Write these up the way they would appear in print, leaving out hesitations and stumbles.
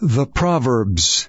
The Proverbs.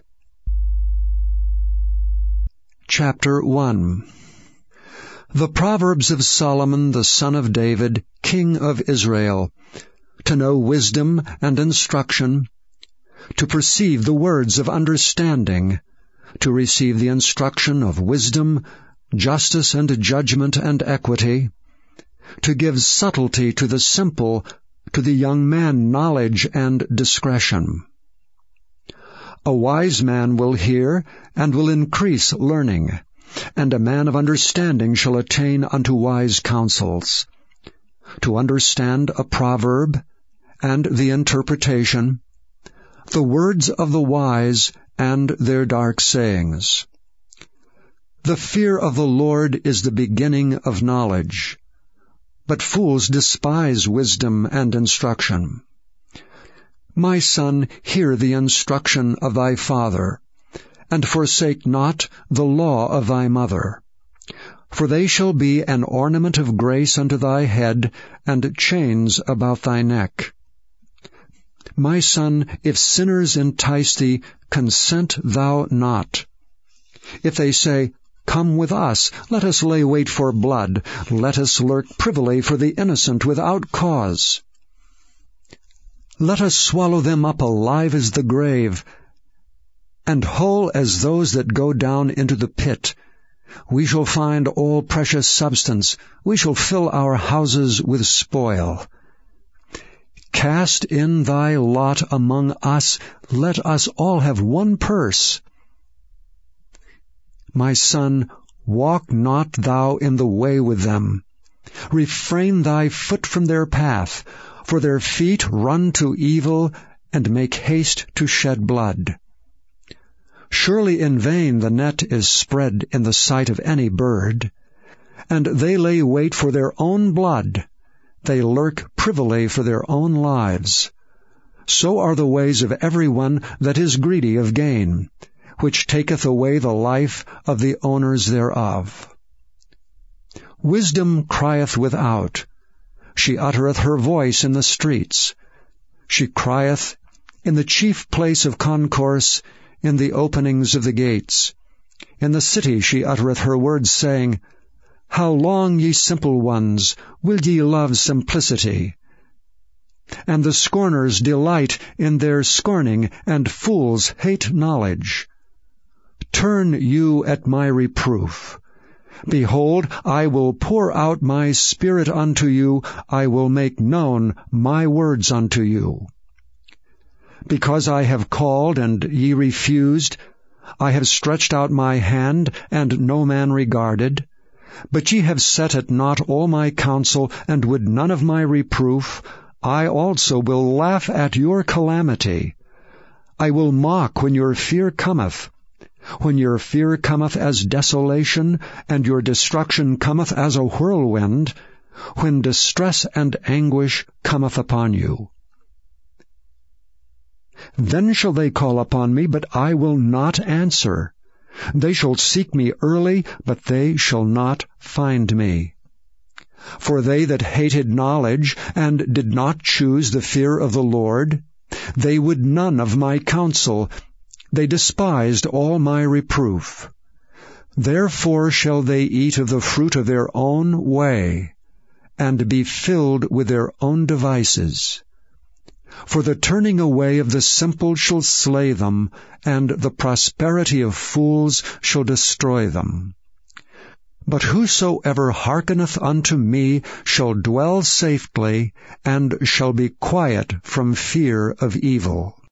Chapter 1. The Proverbs of Solomon the son of David, king of Israel, to know wisdom and instruction, to perceive the words of understanding, to receive the instruction of wisdom, justice and judgment and equity, to give subtlety to the simple, to the young man knowledge and discretion. A wise man will hear, and will increase learning, and a man of understanding shall attain unto wise counsels. To understand a proverb, and the interpretation, the words of the wise, and their dark sayings. The fear of the Lord is the beginning of knowledge, but fools despise wisdom and instruction. My son, hear the instruction of thy father, and forsake not the law of thy mother. For they shall be an ornament of grace unto thy head, and chains about thy neck. My son, if sinners entice thee, consent thou not. If they say, Come with us, let us lay wait for blood, let us lurk privily for the innocent without cause. Let us swallow them up alive as the grave, and whole as those that go down into the pit. We shall find all precious substance, we shall fill our houses with spoil. Cast in thy lot among us, let us all have one purse. My son, walk not thou in the way with them. Refrain thy foot from their path, for their feet run to evil, and make haste to shed blood. Surely in vain the net is spread in the sight of any bird, and they lay wait for their own blood, they lurk privily for their own lives. So are the ways of every one that is greedy of gain, which taketh away the life of the owners thereof. Wisdom crieth without, she uttereth her voice in the streets. She crieth in the chief place of concourse, in the openings of the gates. In the city she uttereth her words, saying, How long, ye simple ones, will ye love simplicity? And the scorners delight in their scorning, and fools hate knowledge. Turn you at my reproof. Behold, I will pour out my Spirit unto you, I will make known my words unto you. Because I have called, and ye refused, I have stretched out my hand, and no man regarded. But ye have set at naught all my counsel, and would none of my reproof. I also will laugh at your calamity. I will mock when your fear cometh. When your fear cometh as desolation, and your destruction cometh as a whirlwind, when distress and anguish cometh upon you. Then shall they call upon me, but I will not answer. They shall seek me early, but they shall not find me. For they that hated knowledge, and did not choose the fear of the Lord, they would none of my counsel, they despised all my reproof. Therefore shall they eat of the fruit of their own way, and be filled with their own devices. For the turning away of the simple shall slay them, and the prosperity of fools shall destroy them. But whosoever hearkeneth unto me shall dwell safely, and shall be quiet from fear of evil.